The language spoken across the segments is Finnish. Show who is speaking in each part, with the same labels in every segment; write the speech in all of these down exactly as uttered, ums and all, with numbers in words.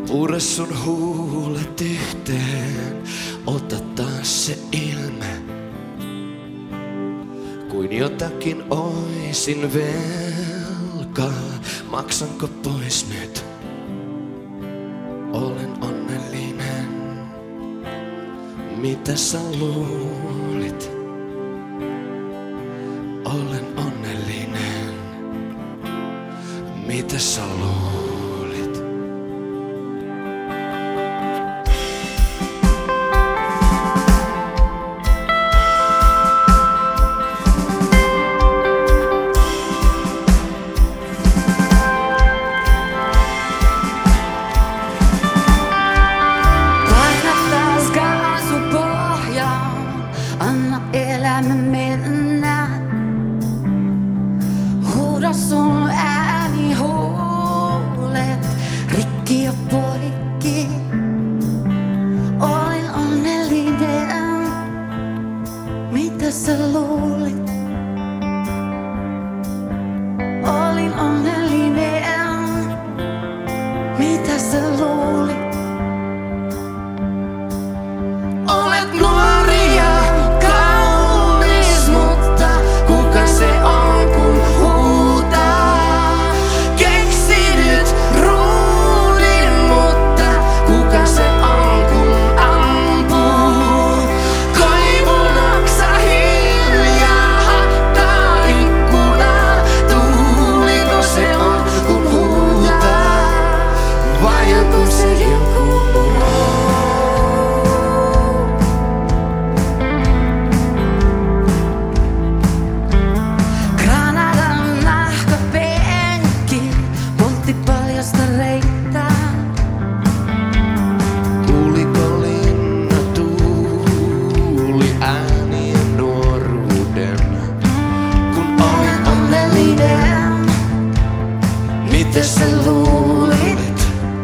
Speaker 1: Pure sun huulet yhteen, ota taas se ilme. Kuin jotakin oisin velkaa, maksanko pois nyt? Olen onnellinen, mitä sä luulit? Olen onnellinen, mitä sä luulit?
Speaker 2: Anna elämä mennä. Huuda sun ääni huulet rikki ja poikki. Olin onnellinen, mitä sä luulit? Olin onnellinen, mitä sä luulit? Olet nuori ja kaunis, mutta kuka se on kun huutaa? Keksinyt ruudin, mutta kuka se on kun ampuu? Koivunoksa hiljaa hakkaa ikkunaa. Tuuliko se on kun huutaa? Vai onko se joku muu? Paljasta reittää.
Speaker 1: Tuliko linna tuuli äänien nuoruuden? Kun olin onnellinen, mitä sä luulit?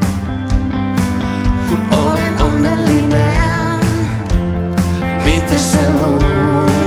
Speaker 1: Kun olin onnellinen, mitä sä luulit?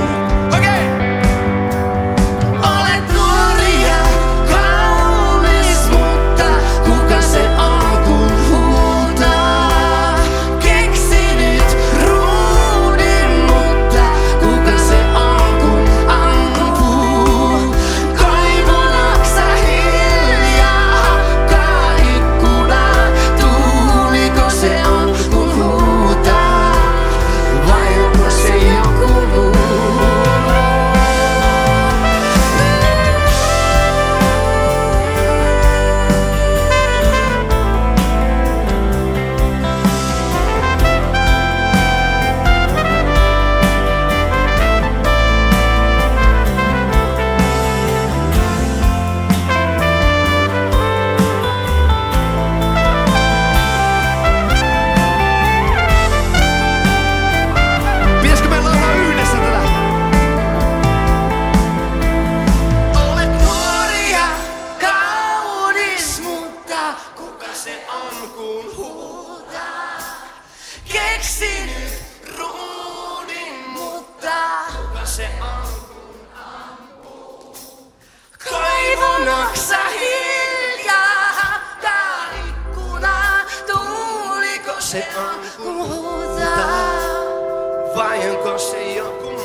Speaker 2: Keksinyt ruudin, mutta kuka se on kun ampuu? Koivunoksa hiljaa hakkaa ikkunaa. Tuuliko se on kun huutaa?
Speaker 1: Vai onko se joku muu?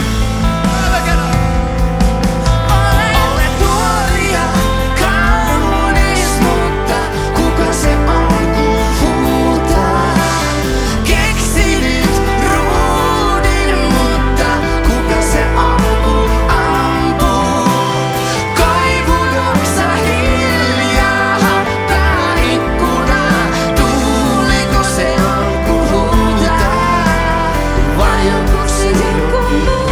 Speaker 2: Olet nuori ja kaunis, mutta kuka se on kun huutaa? Keksinyt ruudin, mutta kuka se on kun ampuu? Koivunoksa hiljaa hakkaa ikkunaa. Tuuliko se on kun huutaa? Vai onko se joku muu?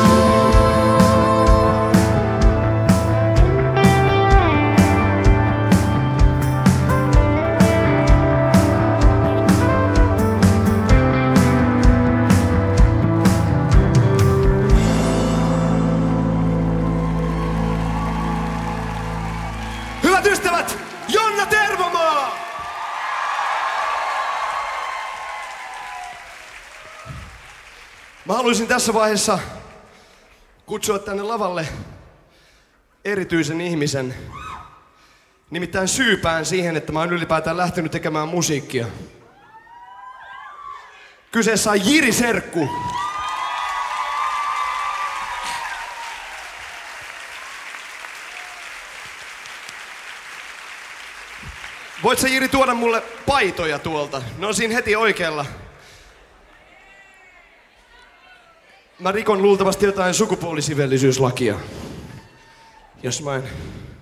Speaker 1: Hyvät ystävät, Jonna Tervomaa! Mä haluaisin tässä vaiheessa kutsua tänne lavalle erityisen ihmisen Nimittäin syypään siihen, että mä oon ylipäätään lähtenyt tekemään musiikkia. Kyseessä on Jiri Serkku. Voit sä, Jiri, tuoda mulle paitoja tuolta? Ne on siinä heti oikealla. Mä rikon luultavasti jotain sukupuolisivellisyyslakia. Jos mä en...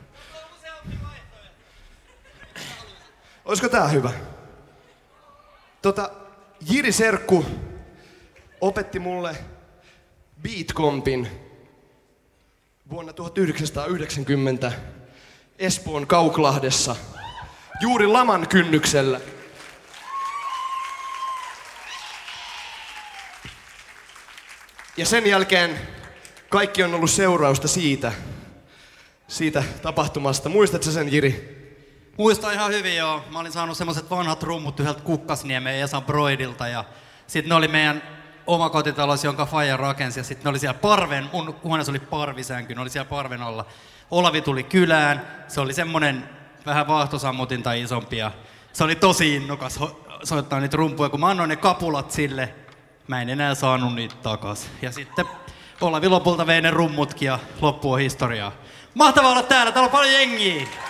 Speaker 1: Olisiko tää hyvä? Tota, Jiri Serkku opetti mulle beatcompin vuonna tuhatyhdeksänsataayhdeksänkymmentä Espoon Kauklahdessa. Juuri laman kynnyksellä. Ja sen jälkeen kaikki on ollut seurausta siitä, siitä tapahtumasta. Muistatko sen, Jiri?
Speaker 3: Muistan ihan hyvin, joo. Mä olin saanut semmoset vanhat rummut yhdeltä Kukkasniemen ja Esa Broidilta. Ja sit ne oli meidän omakotitalous, jonka faija rakensi. Ja sit ne oli siellä parven, mun huoneessa oli parvisänky, ne oli siellä parven alla. Olavi tuli kylään, se oli semmonen vähän vaahtosammutin tai isompi. Ja se oli tosi innokas ho- soittaa niitä rumpuja. Kun mä annoin ne kapulat sille, mä en enää saanut niitä takas. Ja sitten Olavi lopulta vei ne rummutkin ja loppu on historiaa. Mahtavaa olla täällä, täällä on paljon jengiä!